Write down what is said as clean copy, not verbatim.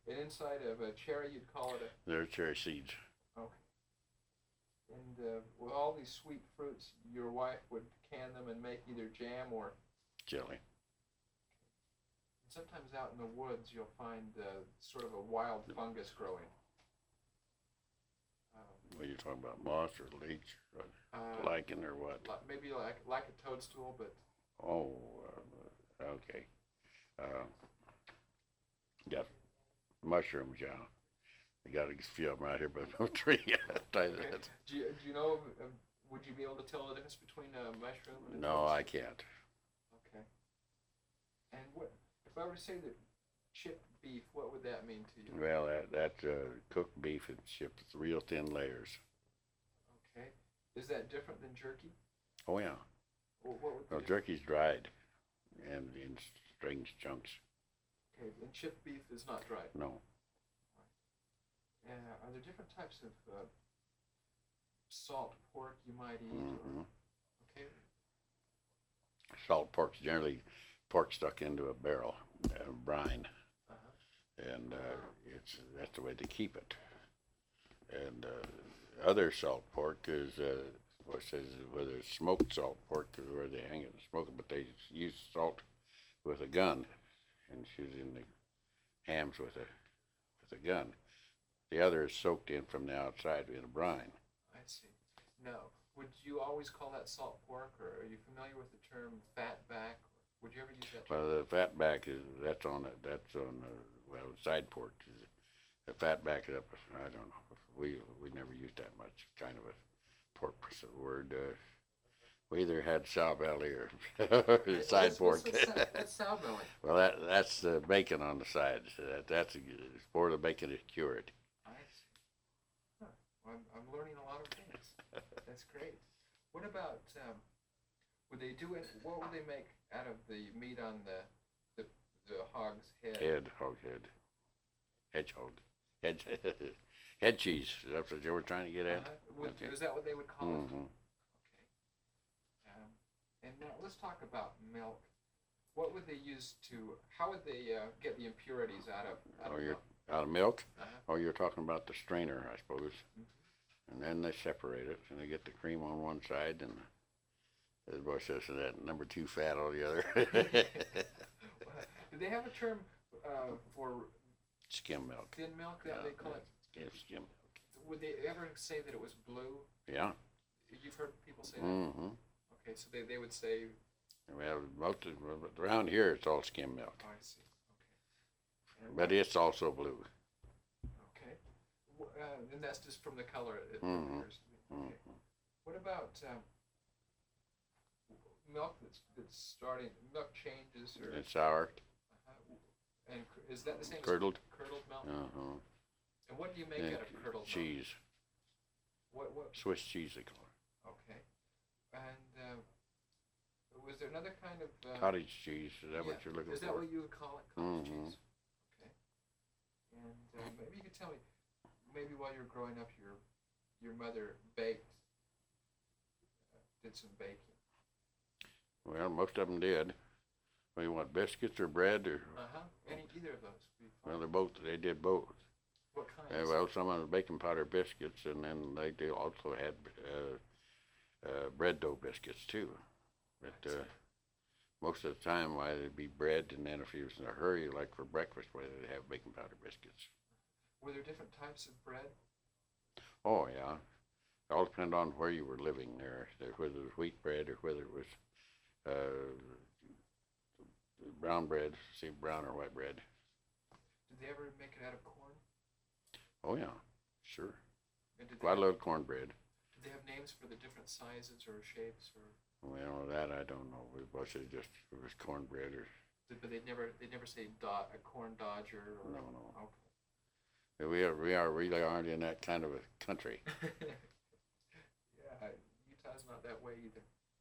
And inside of a cherry, you'd call it a. They're cherry seeds. Okay. And with all these sweet fruits, your wife would can them and make either jam or. Jelly. And sometimes out in the woods, you'll find sort of a wild fungus growing. What are you talking about? Moss or leech or lichen or what? Maybe like a toadstool, but. Oh, okay. Got mushrooms, yeah. I got a few of them right here by the tree. Okay. Do you know? Would you be able to tell the difference between a mushroom and a No, toadstool? I can't. Okay. And what if I were to say that chipped beef? What would that mean to you? Well, that's cooked beef and shipped with real thin layers. Okay. Is that different than jerky? Oh yeah. What would be Jerky's dried and in strings chunks. okay, and chipped beef is not dried. No. Are there different types of salt pork you might eat? Mm-hmm. Okay. Salt pork's generally pork stuck into a barrel, brine, Uh-huh. and that's the way they keep it. And other salt pork is what says whether it's smoked salt pork or where they hang it and smoke it, but they use salt with a gun and shooting the hams with a gun. The other is soaked in from the outside in a brine. I see. Now, would you always call that salt pork, or are you familiar with the term fat back? Would you ever use that term? Well, the fat back that's on side pork. The fat back is up. I don't know. We never used that much. Kind of a pork word. We either had sow belly or side pork. That's sow belly. Well, that's the bacon on the side. So that's for the bacon is cured. I see. Huh. Well, I'm learning a lot of things. That's great. What about would they do it? What would they make out of the meat on the hog's head? Hog head, hedgehog, head cheese. That's what you were trying to get at. Okay. Is that what they would call it? Mm-hmm. And now let's talk about milk. What would they use to? How would they get the impurities out of milk? Out of milk? Uh-huh. Oh, you're talking about the strainer, I suppose. Mm-hmm. And then they separate it, and they get the cream on one side, and as boy says, that number 2 fat on the other. Do they have a term for skim milk? Thin milk that they call it. Skim milk. Would they ever say that it was blue? Yeah. You've heard people say that. Mm-hmm. Okay, so they would say. Well, around here it's all skim milk. Oh, I see. Okay. But it's also blue. Okay. And that's just from the color it Mm-hmm. appears to be. Okay. Mm-hmm. What about milk that's starting? Milk changes or. It's sour. And is that the same Curdled. as curdled milk? Uh-huh. And what do you make out of curdled cheese. milk? What? Swiss cheese, they call it. Okay. And was there another kind of cottage cheese? Is that what you're looking for? Is that what you would call it? Cottage Mm-hmm. cheese. Okay. And maybe you could tell me, maybe while you were growing up, your mother did some baking. Well, most of them did. Well, you want biscuits or bread or? Either of those. Well, they did both. What kinds? Well, some of the baking powder biscuits, and then they also had bread dough biscuits too. But most of the time, why it'd be bread, and then if he was in a hurry, like for breakfast, why they'd have baking powder biscuits. Were there different types of bread? Oh yeah, it all depended on where you were living there, whether it was wheat bread or whether it was brown bread, say brown or white bread. Did they ever make it out of corn? Oh yeah, sure. Quite a lot of cornbread. Did they have names for the different sizes or shapes or? Well, that I don't know. It was cornbread or. But they never say a corn dodger or. No. Okay. We really aren't in that kind of a country. Yeah, Utah's not that way either.